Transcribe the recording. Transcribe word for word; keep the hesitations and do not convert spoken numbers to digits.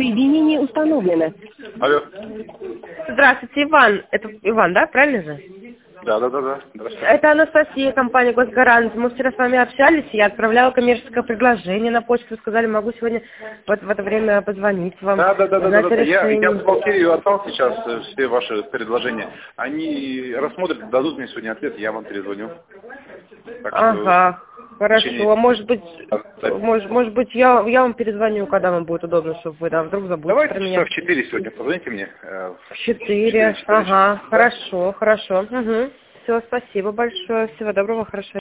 Соединение установлено. Алло. Здравствуйте, Иван. Это Иван, да? Правильно же? Да, да, да, да. Здравствуйте. Это Анастасия, компания «Госгарант». Мы вчера с вами общались, я отправляла коммерческое предложение на почту. Вы сказали, могу сегодня вот в это время позвонить вам. Да, да, да, да, да, Узнать да. Я, я решение. в бухгалтерию отдал сейчас э, все ваши предложения. Они рассмотрят, дадут мне сегодня ответ, я вам перезвоню. Так что Ага, хорошо. течение- А может быть, Да. может, может быть, я, я вам перезвоню, когда вам будет удобно, чтобы вы, да, вдруг забудете Давайте про часа меня. в четыре сегодня позвоните мне. э, В четыре. четыре, четыре Ага, часа. хорошо, хорошо. Угу. Все, спасибо большое. Всего доброго, хорошо.